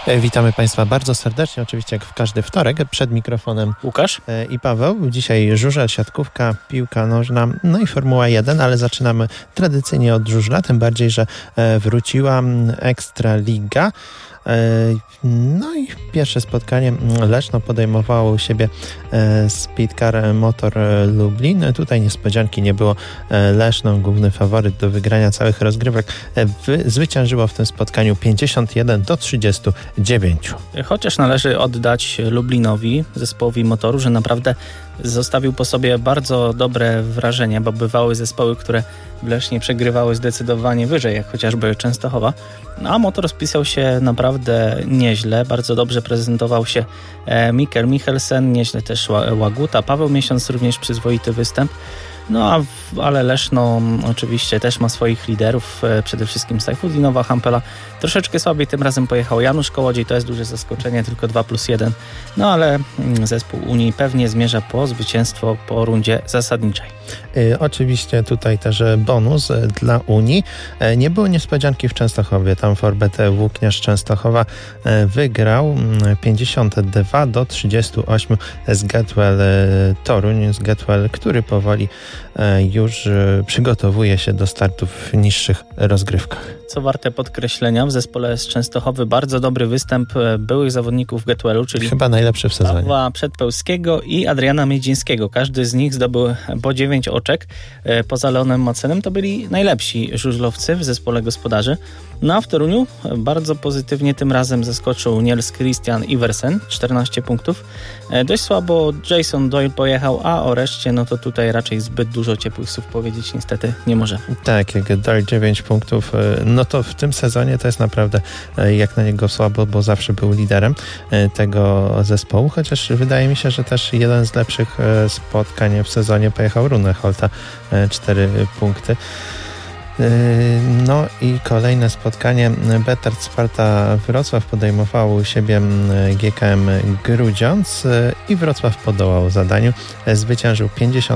Witamy Państwa bardzo serdecznie, oczywiście jak w każdy wtorek, przed mikrofonem Łukasz i Paweł. Dzisiaj żużel, siatkówka, piłka nożna, no i Formuła 1, ale zaczynamy tradycyjnie od żużla, tym bardziej, że wróciła Ekstraliga. No i pierwsze spotkanie Leszno podejmowało u siebie Speedcar Motor Lublin. Tutaj niespodzianki nie było. Leszno, główny faworyt do wygrania całych rozgrywek, zwyciężyło w tym spotkaniu 51-39. Chociaż należy oddać Lublinowi, zespołowi motoru, że naprawdę zostawił po sobie bardzo dobre wrażenie, bo bywały zespoły, które w Lesznie przegrywały zdecydowanie wyżej, jak chociażby Częstochowa. A motor spisał się naprawdę nieźle, bardzo dobrze prezentował się Mikkel Michelsen, nieźle też Łaguta, Paweł Miesiąc również przyzwoity występ. No ale Leszno oczywiście też ma swoich liderów, przede wszystkim Sajfudinowa, Hampela. Troszeczkę słabiej tym razem pojechał Janusz Kołodziej, to jest duże zaskoczenie, tylko 2+1. No ale zespół Unii pewnie zmierza po zwycięstwo po rundzie zasadniczej. Oczywiście tutaj też bonus dla Unii. Nie było niespodzianki w Częstochowie. Tam Forbet Włókniarz Częstochowa wygrał 52-38 z Getwell Toruń. Z Getwell, który powoli już przygotowuje się do startów w niższych rozgrywkach. Co warte podkreślenia, w zespole z Częstochowy bardzo dobry występ byłych zawodników Getwellu, czyli chyba najlepszy w sezonie. Pawła Przedpełskiego i Adriana Miedzińskiego. Każdy z nich zdobył po 9 oczek. Poza Leonem Macenem to byli najlepsi żużlowcy w zespole gospodarzy. No a w Toruniu bardzo pozytywnie tym razem zaskoczył Niels Christian Iversen, 14 punktów. Dość słabo Jason Doyle pojechał, a o reszcie no to tutaj raczej zbyt dużo ciepłych słów powiedzieć niestety nie możemy. Tak, jak Doyle 9 punktów, no to w tym sezonie to jest naprawdę jak na niego słabo, bo zawsze był liderem tego zespołu, chociaż wydaje mi się, że też jeden z lepszych spotkań w sezonie pojechał Rune Holta, 4 punkty. No i kolejne spotkanie. Betard Sparta Wrocław podejmowało u siebie GKM Grudziądz i Wrocław podołał zadaniu. Zwyciężył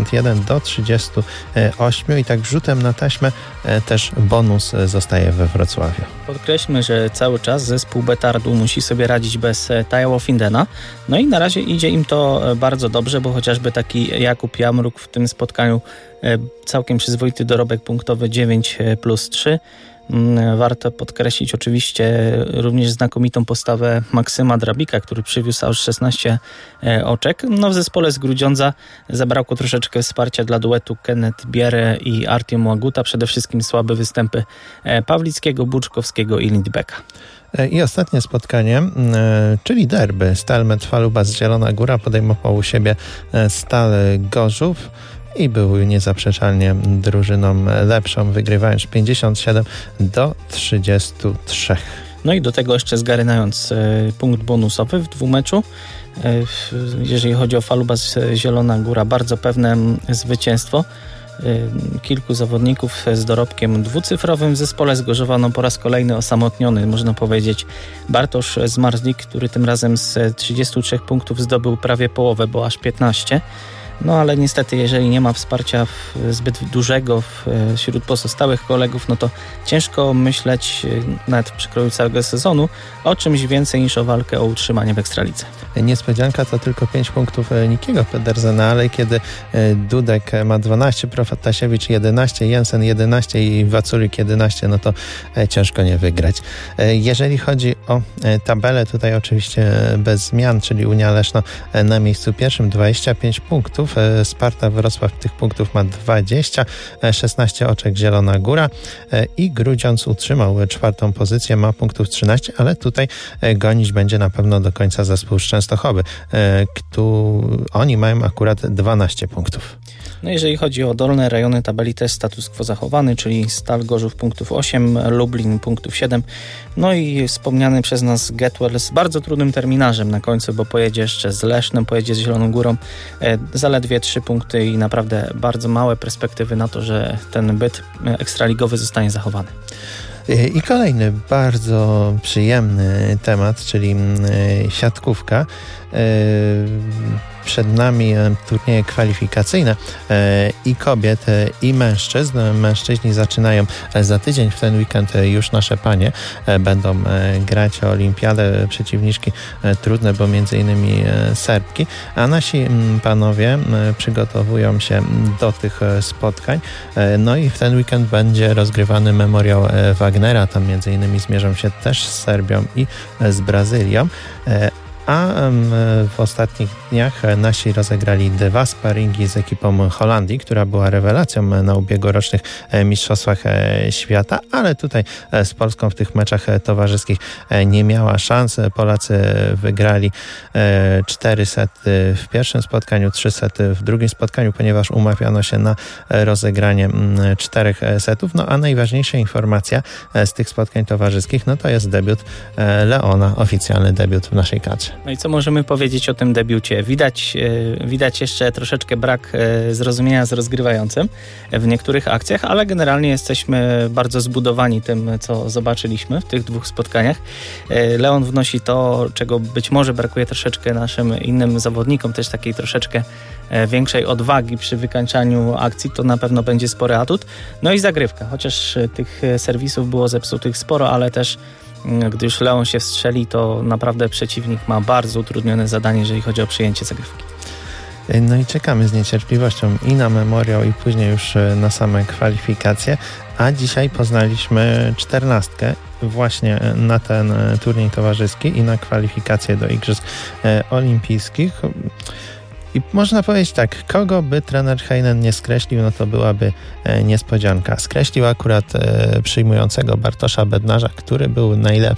51-38 i tak rzutem na taśmę też bonus zostaje we Wrocławiu. Podkreślmy, że cały czas zespół Betardu musi sobie radzić bez Tajało Findena. No i na razie idzie im to bardzo dobrze, bo chociażby taki Jakub Jamruk w tym spotkaniu całkiem przyzwoity dorobek punktowy 9+3. Warto podkreślić oczywiście również znakomitą postawę Maksyma Drabika, który przywiózł aż 16 oczek. No w zespole z Grudziądza zabrakło troszeczkę wsparcia dla duetu Kenneth Bierre i Artiom Łaguta. Przede wszystkim słabe występy Pawlickiego, Buczkowskiego i Lindbecka. I ostatnie spotkanie, czyli derby. Stal Metfaluba z Zielona Góra podejmował u siebie Stal Gorzów i był niezaprzeczalnie drużyną lepszą, wygrywając 57-33. No i do tego jeszcze zgarynając punkt bonusowy w dwumeczu. Jeżeli chodzi o Faluba z Zielona Góra, bardzo pewne zwycięstwo. Kilku zawodników z dorobkiem dwucyfrowym w zespole z Gorzowa, no po raz kolejny osamotniony, można powiedzieć, Bartosz Zmarzlik, który tym razem z 33 punktów zdobył prawie połowę, bo aż 15. No ale niestety, jeżeli nie ma wsparcia zbyt dużego wśród pozostałych kolegów, no to ciężko myśleć nawet w przekroju całego sezonu o czymś więcej niż o walkę o utrzymanie w Ekstralidze. Niespodzianka to tylko 5 punktów Nikiego Pedersena, ale kiedy Dudek ma 12, Protasiewicz 11, Jensen 11 i Waculik 11, no to ciężko nie wygrać. Jeżeli chodzi o tabelę, tutaj oczywiście bez zmian, czyli Unia Leszno na miejscu pierwszym 25 punktów, Sparta Wrocław tych punktów ma 20, 16 oczek Zielona Góra i Grudziądz utrzymał 4. pozycję, ma punktów 13, ale tutaj gonić będzie na pewno do końca zespół z Częstochowy. Oni mają akurat 12 punktów. No jeżeli chodzi o dolne rejony tabeli, też status quo zachowany, czyli Stal Gorzów punktów 8, Lublin punktów 7, no i wspomniany przez nas Getwell z bardzo trudnym terminarzem na końcu, bo pojedzie jeszcze z Lesznem, pojedzie z Zieloną Górą, zaledwie 3 punkty i naprawdę bardzo małe perspektywy na to, że ten byt ekstraligowy zostanie zachowany. I kolejny bardzo przyjemny temat, czyli siatkówka. przed nami turnieje kwalifikacyjne i kobiet, i mężczyzn. Mężczyźni zaczynają za tydzień, w ten weekend już nasze panie będą grać o olimpiadę. Przeciwniczki trudne, bo między innymi Serbki, a nasi panowie przygotowują się do tych spotkań. No i w ten weekend będzie rozgrywany memoriał Wagnera. Tam między innymi zmierzą się też z Serbią i z Brazylią. A w ostatnich dniach nasi rozegrali 2 sparingi z ekipą Holandii, która była rewelacją na ubiegłorocznych mistrzostwach świata, ale tutaj z Polską w tych meczach towarzyskich nie miała szans. Polacy wygrali 4 sety w pierwszym spotkaniu, 3 sety w drugim spotkaniu, ponieważ umawiano się na rozegranie 4 setów. No a najważniejsza informacja z tych spotkań towarzyskich, no to jest debiut Leona, oficjalny debiut w naszej kadrze. No i co możemy powiedzieć o tym debiucie? Widać jeszcze troszeczkę brak zrozumienia z rozgrywającym w niektórych akcjach, ale generalnie jesteśmy bardzo zbudowani tym, co zobaczyliśmy w tych 2 spotkaniach. Leon wnosi to, czego być może brakuje troszeczkę naszym innym zawodnikom, też takiej troszeczkę większej odwagi przy wykańczaniu akcji, to na pewno będzie spory atut. No i zagrywka, chociaż tych serwisów było zepsutych sporo, ale też gdy już Leon się wstrzeli, to naprawdę przeciwnik ma bardzo utrudnione zadanie, jeżeli chodzi o przyjęcie zagrywki. No i czekamy z niecierpliwością i na memoriał, i później już na same kwalifikacje. A dzisiaj poznaliśmy 14 właśnie na ten turniej towarzyski i na kwalifikacje do Igrzysk Olimpijskich. I można powiedzieć tak, kogo by trener Heinen nie skreślił, no to byłaby niespodzianka. Skreślił akurat przyjmującego Bartosza Bednarza, który był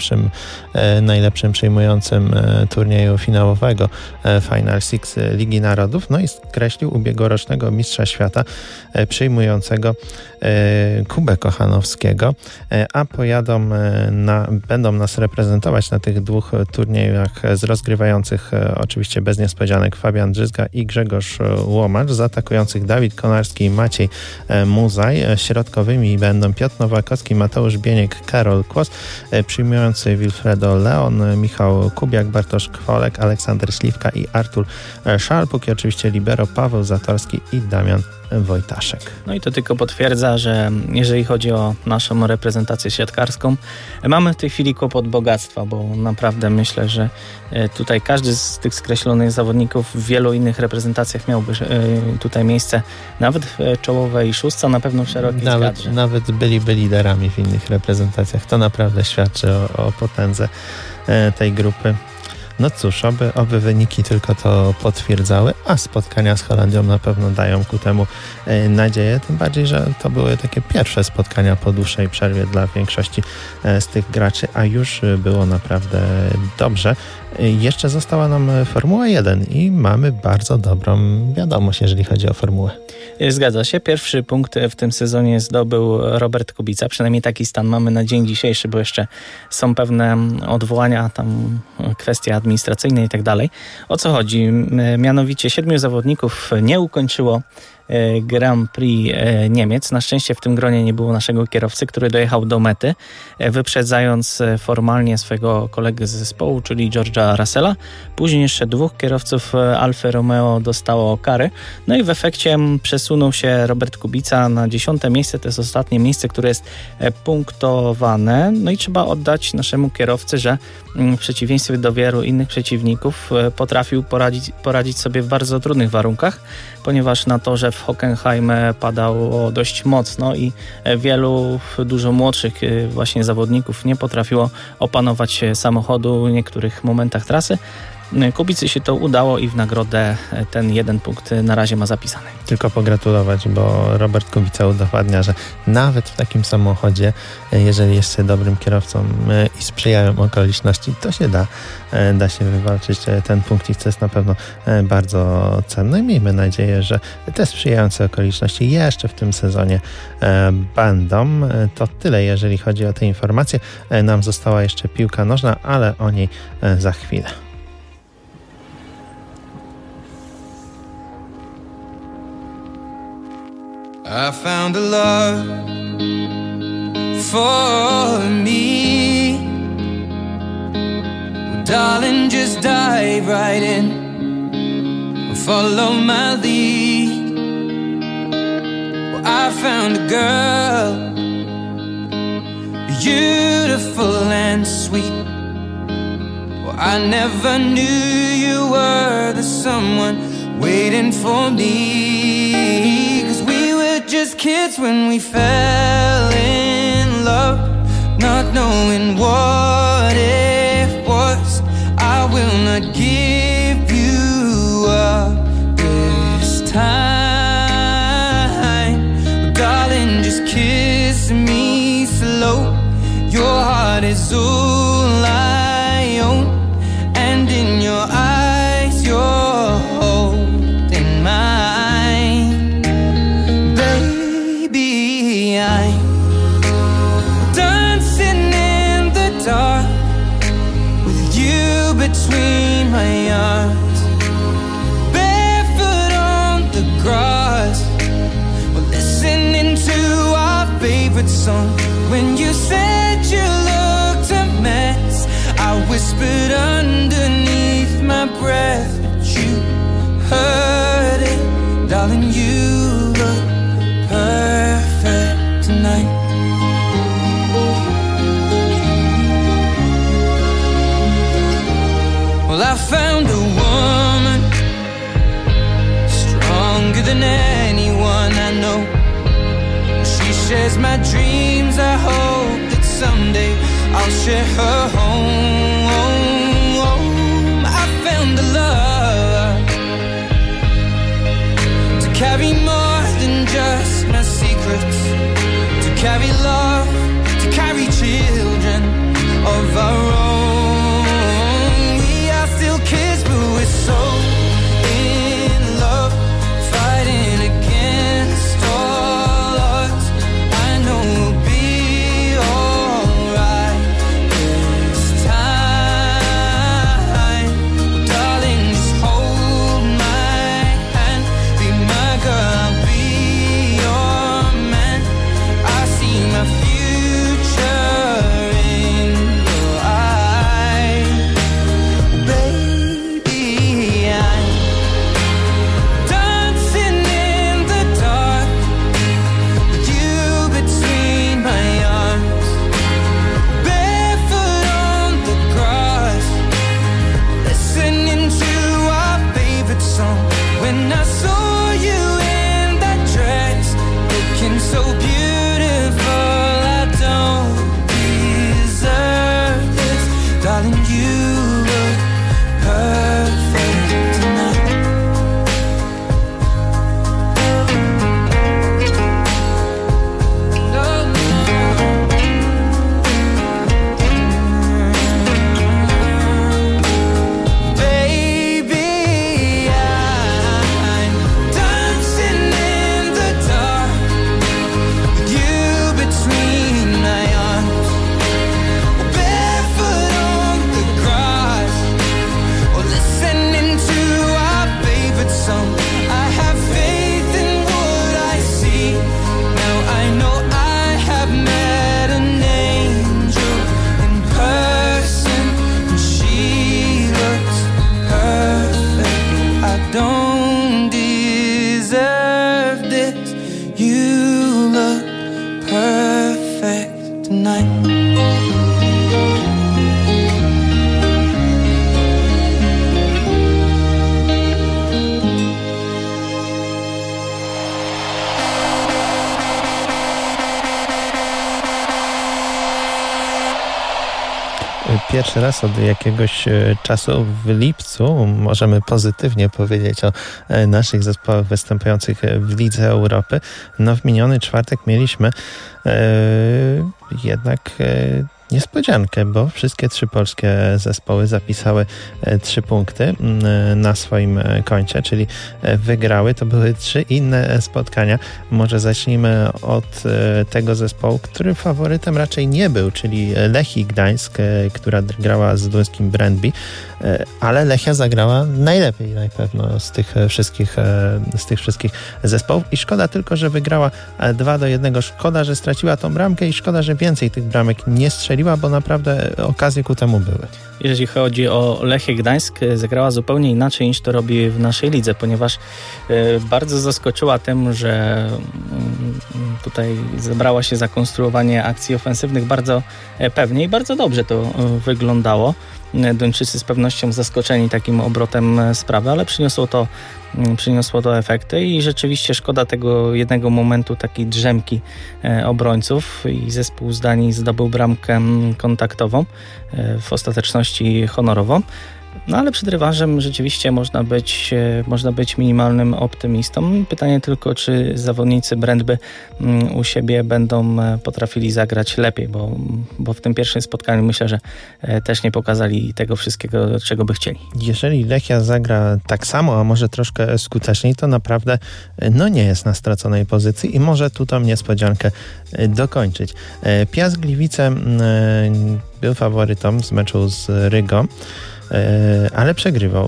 najlepszym przyjmującym turnieju finałowego Final Six Ligi Narodów. No i skreślił ubiegłorocznego mistrza świata przyjmującego Kubę Kochanowskiego, a będą nas reprezentować na tych 2 turniejach z rozgrywających oczywiście bez niespodzianek Fabian Drzyzga i Grzegorz Łomacz, z atakujących Dawid Konarski i Maciej Muzaj. Środkowymi będą Piotr Nowakowski, Mateusz Bieniek, Karol Kłos, przyjmujący Wilfredo Leon, Michał Kubiak, Bartosz Kwolek, Aleksander Śliwka i Artur Szalpuk, i oczywiście libero Paweł Zatorski i Damian Wojtaszek. No i to tylko potwierdza, że jeżeli chodzi o naszą reprezentację siatkarską, mamy w tej chwili kłopot bogactwa, bo naprawdę myślę, że tutaj każdy z tych skreślonych zawodników w wielu innych reprezentacjach miałby tutaj miejsce nawet w czołowej 6, na pewno w szerokiej składrze. Nawet byliby liderami w innych reprezentacjach. To naprawdę świadczy o potędze tej grupy. No cóż, oby wyniki tylko to potwierdzały, a spotkania z Holandią na pewno dają ku temu nadzieję, tym bardziej, że to były takie pierwsze spotkania po dłuższej przerwie dla większości z tych graczy, a już było naprawdę dobrze. Jeszcze została nam Formuła 1 i mamy bardzo dobrą wiadomość, jeżeli chodzi o formułę. Zgadza się. Pierwszy punkt w tym sezonie zdobył Robert Kubica. Przynajmniej taki stan mamy na dzień dzisiejszy, bo jeszcze są pewne odwołania, tam kwestie administracyjne i tak dalej. O co chodzi? Mianowicie 7 zawodników nie ukończyło Grand Prix Niemiec. Na szczęście w tym gronie nie było naszego kierowcy, który dojechał do mety, wyprzedzając formalnie swojego kolegę z zespołu, czyli George'a Russella. Później jeszcze 2 kierowców Alfy Romeo dostało kary. No i w efekcie przesunął się Robert Kubica na 10. miejsce. To jest ostatnie miejsce, które jest punktowane. No i trzeba oddać naszemu kierowcy, że w przeciwieństwie do wielu innych przeciwników potrafił poradzić sobie w bardzo trudnych warunkach, ponieważ na torze w Hockenheim padało dość mocno i wielu dużo młodszych właśnie zawodników nie potrafiło opanować samochodu w niektórych momentach trasy. Kubicy się to udało i w nagrodę ten 1 punkt na razie ma zapisany. Tylko pogratulować, bo Robert Kubica udowadnia, że nawet w takim samochodzie, jeżeli jest się dobrym kierowcą i sprzyjają okoliczności, to się da się wywalczyć ten punkt i to jest na pewno bardzo cenne. I miejmy nadzieję, że te sprzyjające okoliczności jeszcze w tym sezonie będą. To tyle, jeżeli chodzi o te informacje. Nam została jeszcze piłka nożna, ale o niej za chwilę. I found a love for me. Well, darling, just dive right in. follow my lead. Well, I found a girl, beautiful and sweet. Well, I never knew you were the someone waiting for me. 'Cause we were just kids when we fell in love, not knowing what it was. I will not give you up this time. But darling, just kiss me slow. Your heart is all I own, and in your eyes you're holding mine. Baby, I'm dancing in the dark with you between my arms, barefoot on the grass. We're listening to our favorite song. When you said you looked a mess, I whispered underneath my breath, but you heard it. Darling, you look perfect tonight. Well, I found a woman stronger than anyone I know. She shares my dreams. I hope that someday I'll share her home. I found a love to carry more than just my secrets, to carry love, to carry children of our own. We are still kids, but we're so in love, fighting against all odds. I know we'll be alright this time. Well, darling, just hold my hand, be my girl, I'll be your man. I see my future in your eyes. Baby, I'm dancing in the dark with you between my arms, barefoot on the grass, listening to our favorite song. When I saw you in that dress, looking so beautiful, I don't deserve this. Darling, you look perfect tonight. Baby, I'm dancing in the dark with you between my arms, barefoot on the grass, or listening to our favorite song. I have faith in what I see. Now I know I have met an angel in person, and she looks perfect. I don't deserve this. You look perfect tonight. Pierwszy raz od jakiegoś czasu w lipcu możemy pozytywnie powiedzieć o naszych zespołach występujących w Lidze Europy. No w miniony czwartek mieliśmy jednak niespodziankę, bo wszystkie trzy polskie zespoły zapisały 3 punkty na swoim koncie, czyli wygrały. To były 3 inne spotkania. Może zacznijmy od tego zespołu, który faworytem raczej nie był, czyli Lechii Gdańsk, która grała z duńskim Brøndby, ale Lechia zagrała najlepiej na pewno z tych wszystkich zespołów i szkoda tylko, że wygrała 2-1. Szkoda, że straciła tą bramkę i szkoda, że więcej tych bramek nie strzeliła. strzeliła, bo naprawdę okazje ku temu były. Jeżeli chodzi o Lechię Gdańsk, zagrała zupełnie inaczej niż to robi w naszej lidze, ponieważ bardzo zaskoczyła tym, że tutaj zabrała się za konstruowanie akcji ofensywnych bardzo pewnie i bardzo dobrze to wyglądało. Duńczycy z pewnością zaskoczeni takim obrotem sprawy, ale przyniosło to efekty i rzeczywiście szkoda tego jednego momentu takiej drzemki obrońców i zespół z Danii zdobył bramkę kontaktową, w ostateczności honorową. No ale przed rewanżem rzeczywiście można być minimalnym optymistą. Pytanie tylko, czy zawodnicy Brøndby u siebie będą potrafili zagrać lepiej, bo w tym pierwszym spotkaniu myślę, że też nie pokazali tego wszystkiego, czego by chcieli. Jeżeli Lechia zagra tak samo, a może troszkę skuteczniej, to naprawdę nie jest na straconej pozycji i może tu tą niespodziankę dokończyć. Piast Gliwice był faworytą z meczu z Rygą, ale przegrywał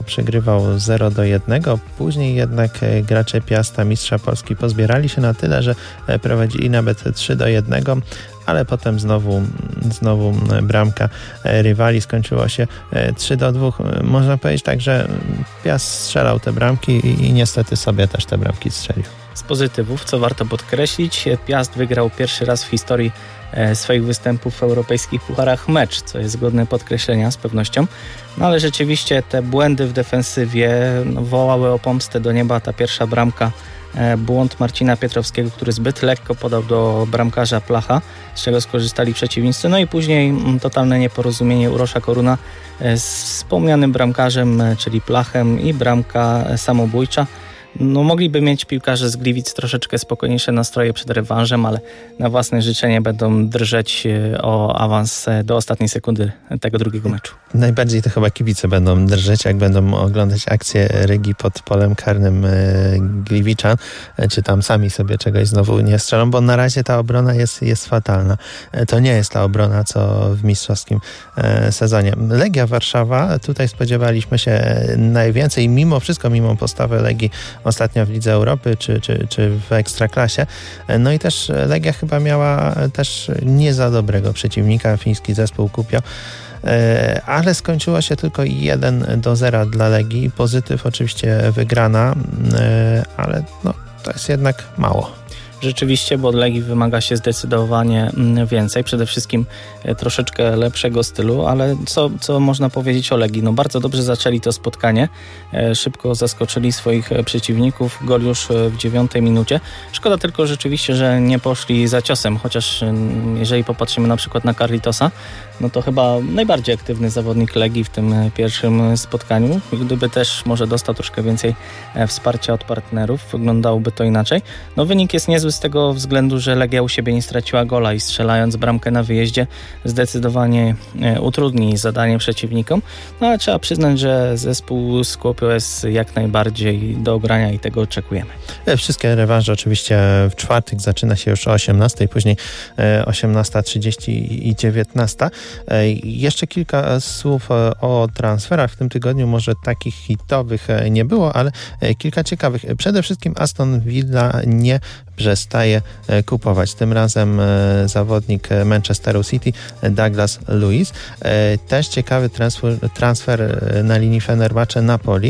0-1. Później jednak gracze Piasta, mistrza Polski, pozbierali się na tyle, że prowadzili nawet 3-1, ale potem znowu bramka rywali, skończyło się 3-2. Można powiedzieć tak, że Piast strzelał te bramki i niestety sobie też te bramki strzelił. Z pozytywów, co warto podkreślić, Piast wygrał pierwszy raz w historii swoich występów w europejskich pucharach mecz, co jest godne podkreślenia z pewnością. No ale rzeczywiście te błędy w defensywie wołały o pomstę do nieba. Ta pierwsza bramka, błąd Marcina Pietrowskiego, który zbyt lekko podał do bramkarza Placha, z czego skorzystali przeciwnicy. No i później totalne nieporozumienie Urosza Koruna z wspomnianym bramkarzem, czyli Plachem, i bramka samobójcza. Mogliby mieć piłkarze z Gliwic troszeczkę spokojniejsze nastroje przed rewanżem, ale na własne życzenie będą drżeć o awans do ostatniej sekundy tego drugiego meczu. Najbardziej to chyba kibice będą drżeć, jak będą oglądać akcję Rygi pod polem karnym Gliwiczan, czy tam sami sobie czegoś znowu nie strzelą, bo na razie ta obrona jest fatalna. To nie jest ta obrona, co w mistrzowskim sezonie. Legia Warszawa, tutaj spodziewaliśmy się najwięcej, mimo wszystko, mimo postawy Legii ostatnio w Lidze Europy czy w Ekstraklasie. No i też Legia chyba miała też nie za dobrego przeciwnika, fiński zespół Kuopio, ale skończyło się tylko 1-0 dla Legii. Pozytyw oczywiście wygrana, ale to jest jednak mało. Rzeczywiście, bo od Legii wymaga się zdecydowanie więcej. Przede wszystkim troszeczkę lepszego stylu, ale co można powiedzieć o Legii? Bardzo dobrze zaczęli to spotkanie. Szybko zaskoczyli swoich przeciwników. Gol już w 9 minucie. Szkoda tylko rzeczywiście, że nie poszli za ciosem, chociaż jeżeli popatrzymy na przykład na Carlitosa, to chyba najbardziej aktywny zawodnik Legii w tym pierwszym spotkaniu. Gdyby też może dostał troszkę więcej wsparcia od partnerów, wyglądałoby to inaczej. Wynik jest niezły z tego względu, że Legia u siebie nie straciła gola i strzelając bramkę na wyjeździe zdecydowanie utrudni zadanie przeciwnikom. Ale trzeba przyznać, że zespół z Kuopio jest jak najbardziej do ogrania i tego oczekujemy. Wszystkie rewanże oczywiście w czwartek, zaczyna się już o 18:00, później 18:30 i 19:00. Jeszcze kilka słów o transferach. W tym tygodniu może takich hitowych nie było, ale kilka ciekawych. Przede wszystkim Aston Villa nie przestaje kupować. Tym razem zawodnik Manchesteru City, Douglas Luiz. Też ciekawy transfer na linii Fenerbahce Napoli.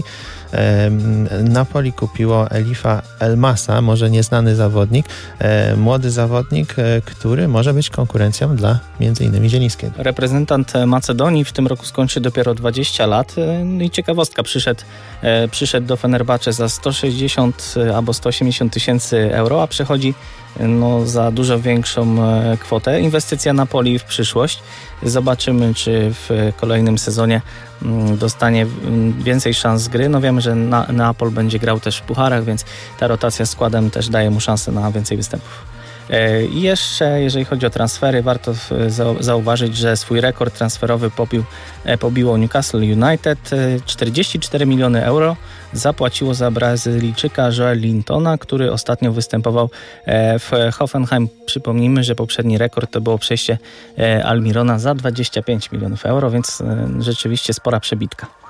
Napoli kupiło Elifa Elmasa, może nieznany zawodnik, młody zawodnik, który może być konkurencją dla m.in. Zielińskiego. Reprezentant Macedonii w tym roku skończy dopiero 20 lat i ciekawostka, przyszedł do Fenerbahce za 160 albo 180 tysięcy euro, a przechodzi za dużo większą kwotę. Inwestycja Napoli w przyszłość. Zobaczymy, czy w kolejnym sezonie dostanie więcej szans gry. Wiemy, że Neapol będzie grał też w pucharach, więc ta rotacja składem też daje mu szansę na więcej występów. I jeszcze, jeżeli chodzi o transfery, warto zauważyć, że swój rekord transferowy pobiło Newcastle United. 44 miliony euro zapłaciło za Brazylijczyka Joel Lintona, który ostatnio występował w Hoffenheim. Przypomnijmy, że poprzedni rekord to było przejście Almirona za 25 milionów euro, więc rzeczywiście spora przebitka.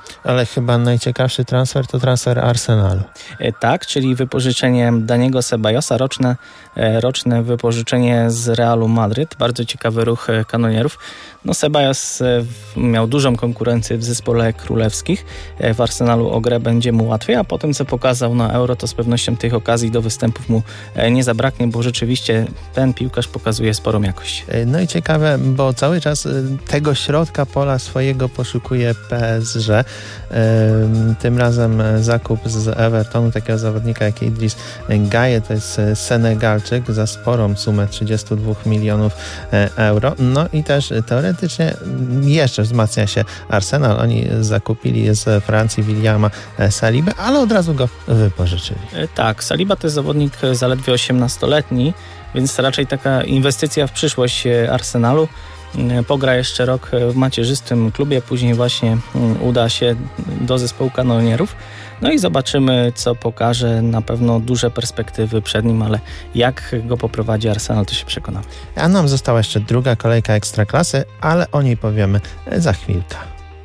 Ale chyba najciekawszy transfer to transfer Arsenalu. Tak, czyli wypożyczenie Daniego Ceballosa, roczne wypożyczenie z Realu Madryt. Bardzo ciekawy ruch kanonierów. No Ceballos miał dużą konkurencję w zespole królewskich. W Arsenalu o grę będzie mu łatwiej, a po tym co pokazał na Euro, to z pewnością tych okazji do występów mu nie zabraknie, bo rzeczywiście ten piłkarz pokazuje sporą jakość. No i ciekawe, bo cały czas tego środka pola swojego poszukuje PSG. Tym razem zakup z Evertonu takiego zawodnika jak Idris Gaye, to jest Senegalczyk za sporą sumę 32 milionów euro. No i też teoretycznie jeszcze wzmacnia się Arsenal. Oni zakupili z Francji Williama Salibę, ale od razu go wypożyczyli. Tak, Saliba to jest zawodnik zaledwie 18-letni, więc raczej taka inwestycja w przyszłość Arsenalu. Pogra jeszcze rok w macierzystym klubie, później właśnie uda się do zespołu kanonierów. No i zobaczymy, co pokaże. Na pewno duże perspektywy przed nim, ale jak go poprowadzi Arsenal, to się przekonamy. A nam została jeszcze druga kolejka Ekstraklasy, ale o niej powiemy za chwilkę.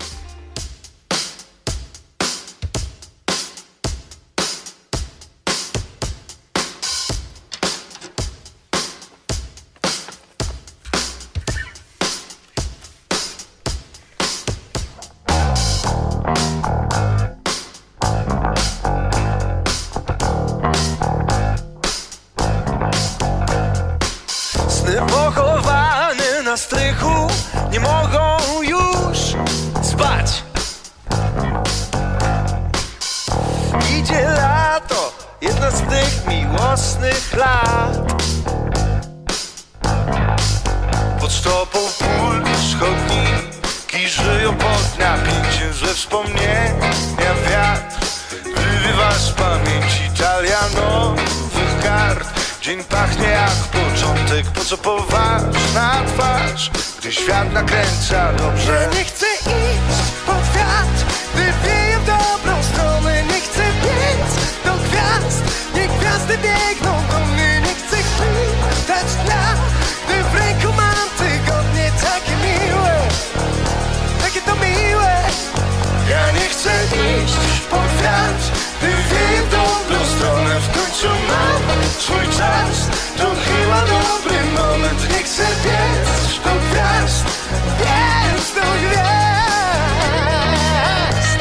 Pochowane na strychu nie mogą już spać. Idzie lato, jedna z tych miłosnych lat. Pod stopą pól chodniki żyją pod napięciem, że wspomnienia wiatr wywiewa z pamięci talia nowych kart. Dzień pachnie jak początek, po co poważna twarz, gdy świat nakręca dobrze. Nie chcę iść pod wiatr, gdy wieje w dobrą stronę. Nie chcę biec do gwiazd, niech gwiazdy biegną do mnie. Nie chcę chwytać dnia, gdy w ręku mam tygodnie takie miłe, takie to miłe. Ja nie chcę iść pod wiatr, gdy wieje w dobrą stronę. W końcu mam swój czas, to chyba dobry moment. Nie chcę biec do gwiazd, Biec do gwiazd.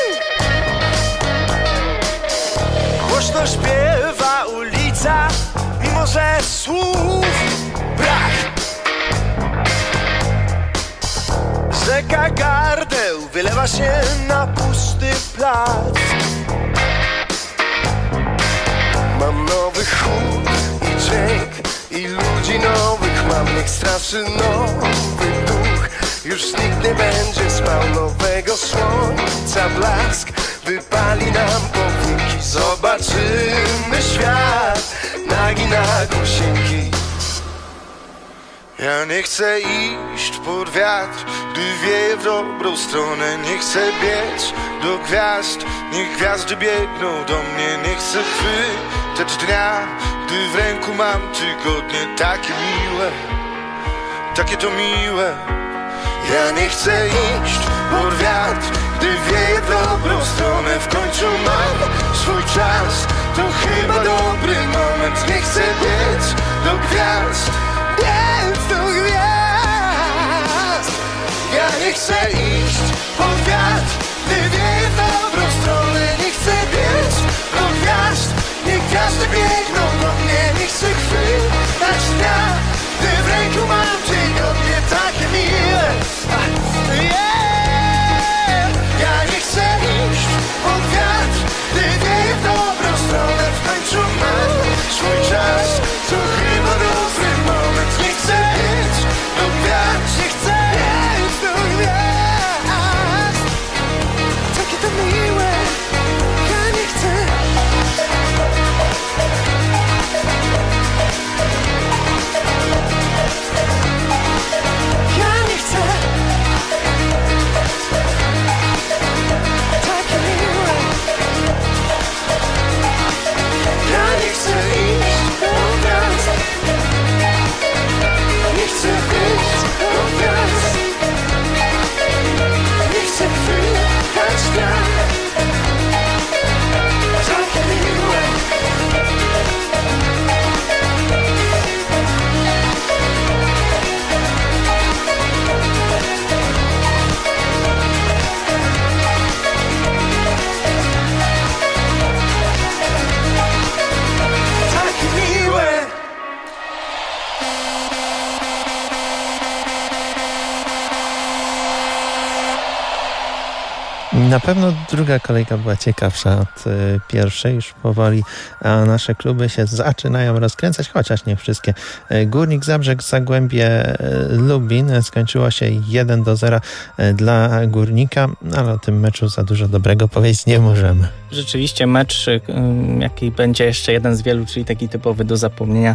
głośno śpiewa ulica, mimo że słów brak. Rzeka gardeł wylewa się na pusty plac. Mam nowy chód i dźwięk i ludzi nowych mam. Niech straszy nowy duch, już nikt nie będzie spał. Nowego słońca blask wypali nam powinki. Zobaczymy świat nagi na gąsienki. Ja nie chcę iść pod wiatr, gdy wieje w dobrą stronę. Nie chcę biec do gwiazd, niech gwiazdy biegną do mnie. Nie chcę chwytać dnia, gdy w ręku mam tygodnie takie miłe, takie to miłe. Ja nie chcę iść pod wiatr, gdy wieje w dobrą stronę. W końcu mam swój czas, to chyba dobry moment. Nie chcę biec do gwiazd, Biec do gwiazd. ja nie chcę iść pod wiatr, gdy wieje w dobrą stronę. Nie chcę biec do gwiazd, niech gwiazdy biegną do mnie. Nie chcę chwytać dnia, gdy w ręku mam tygodnie takie miłe. Ja nie chcę iść pod wiatr, gdy wieje w dobrą stronę. W końcu mam swój czas, to chyba dobry moment. Nie chcę biec do gwiazd, Nie chcę biec do gwiazd, takie to miłe. Ja nie chcę. Na pewno druga kolejka była ciekawsza od pierwszej. Już powoli nasze kluby się zaczynają rozkręcać, chociaż nie wszystkie. Górnik Zabrze, Zagłębie Lubin. Skończyło się 1-0 dla Górnika, ale o tym meczu za dużo dobrego powiedzieć nie możemy. Rzeczywiście mecz, jaki będzie jeszcze jeden z wielu, czyli taki typowy do zapomnienia.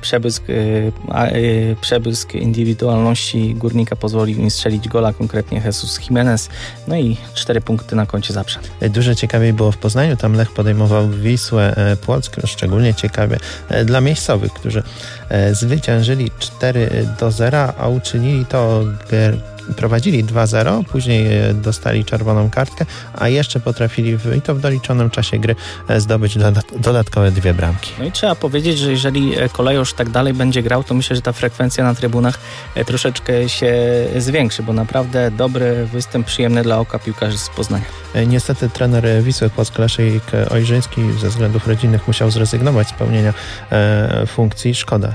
Przebłysk indywidualności Górnika pozwolił im strzelić gola, konkretnie Jesus Jimenez. No i 4 punkty na koncie Zabrze. Dużo ciekawiej było w Poznaniu. Tam Lech podejmował Wisłę Płock. Szczególnie ciekawie dla miejscowych, którzy zwyciężyli 4-0, a uczynili to prowadzili 2-0, później dostali czerwoną kartkę, a jeszcze potrafili i to w doliczonym czasie gry zdobyć dodatkowe 2 bramki. No i trzeba powiedzieć, że jeżeli Kolejorz tak dalej będzie grał, to myślę, że ta frekwencja na trybunach troszeczkę się zwiększy, bo naprawdę dobry występ, przyjemny dla oka piłkarzy z Poznania. Niestety trener Wisły Płock Leszek Ojrzyński ze względów rodzinnych musiał zrezygnować z pełnienia funkcji. Szkoda,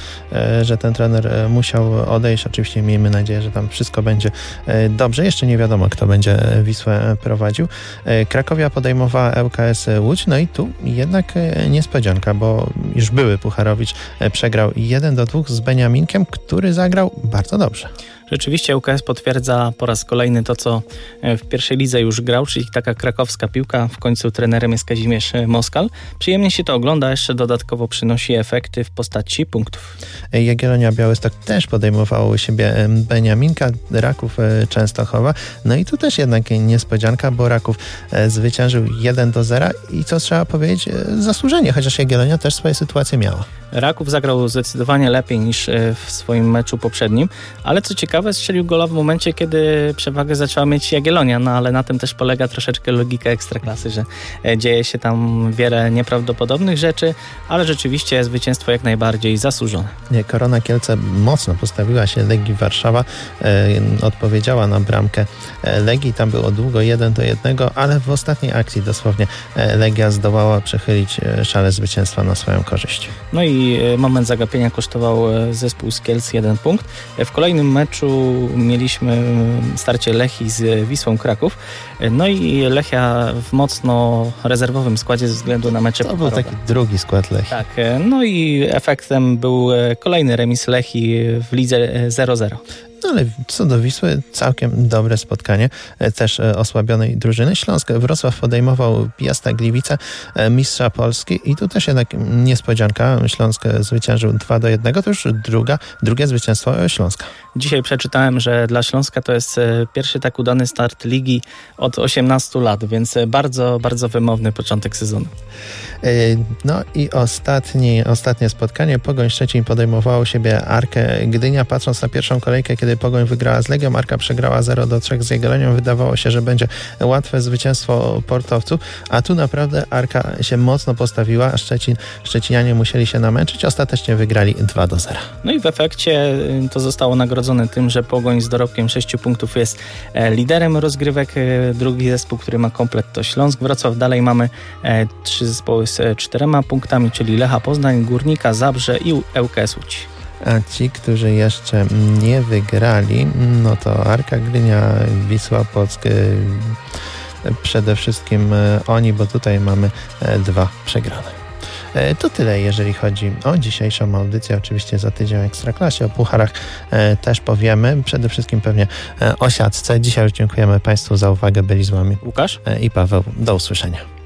że ten trener musiał odejść. Oczywiście miejmy nadzieję, że tam wszystko będzie dobrze. Jeszcze nie wiadomo, kto będzie Wisłę prowadził. Krakowia podejmowała ŁKS Łódź, no i tu jednak niespodzianka, bo już były Pucharowicz przegrał 1-2 z Beniaminkiem, który zagrał bardzo dobrze. Rzeczywiście ŁKS potwierdza po raz kolejny to, co w pierwszej lidze już grał, czyli taka krakowska piłka. W końcu trenerem jest Kazimierz Moskal. Przyjemnie się to ogląda, jeszcze dodatkowo przynosi efekty w postaci punktów. Jagiellonia Białystok też podejmowało u siebie Beniaminka, Raków Częstochowa. No i tu też jednak niespodzianka, bo Raków zwyciężył 1-0 i co trzeba powiedzieć, zasłużenie, chociaż Jagiellonia też swoje sytuacje miała. Raków zagrał zdecydowanie lepiej niż w swoim meczu poprzednim, ale co ciekawe, strzelił gola w momencie, kiedy przewagę zaczęła mieć Jagiellonia, no ale na tym też polega troszeczkę logika Ekstraklasy, że dzieje się tam wiele nieprawdopodobnych rzeczy, ale rzeczywiście zwycięstwo jak najbardziej zasłużone. Korona Kielce mocno postawiła się Legii Warszawa, odpowiedziała na bramkę Legii, tam było długo 1-1, ale w ostatniej akcji dosłownie Legia zdołała przechylić szale zwycięstwa na swoją korzyść. No i moment zagapienia kosztował zespół z Kielc 1 punkt. W kolejnym meczu mieliśmy starcie Lechii z Wisłą Kraków. No i Lechia w mocno rezerwowym składzie ze względu na mecze pucharowe. To był taki drugi skład Lechii. Tak, no i efektem był kolejny remis Lechii w lidze 0-0. No ale co do Wisły, całkiem dobre spotkanie też osłabionej drużyny. Śląsk Wrocław podejmował Piasta Gliwice, mistrza Polski i tu też jednak niespodzianka. Śląsk zwyciężył 2-1, to już drugie zwycięstwo Śląska. Dzisiaj przeczytałem, że dla Śląska to jest pierwszy tak udany start ligi od 18 lat, więc bardzo, bardzo wymowny początek sezonu. No i ostatnie spotkanie. Pogoń Szczecin podejmowało siebie Arkę Gdynia. Patrząc na pierwszą kolejkę, kiedy Pogoń wygrała z Legią, Arka przegrała 0-3 z Jagiellonią. Wydawało się, że będzie łatwe zwycięstwo portowców, a tu naprawdę Arka się mocno postawiła, a Szczecinianie musieli się namęczyć. Ostatecznie wygrali 2-0. No i w efekcie to zostało nagrodzone tym, że Pogoń z dorobkiem 6 punktów jest liderem rozgrywek. Drugi zespół, który ma komplet, to Śląsk Wrocław. Dalej mamy 3 zespoły z 4 punktami, czyli Lecha Poznań, Górnika, Zabrze i ŁKS Łódź. A ci, którzy jeszcze nie wygrali, no to Arka Gdynia, Wisła Płock, przede wszystkim oni, bo tutaj mamy 2 przegrane. To tyle, jeżeli chodzi o dzisiejszą audycję. Oczywiście za tydzień o Ekstraklasie, o pucharach też powiemy. Przede wszystkim pewnie o siatce. Dzisiaj już dziękujemy Państwu za uwagę. Byli z wami Łukasz i Paweł. Do usłyszenia.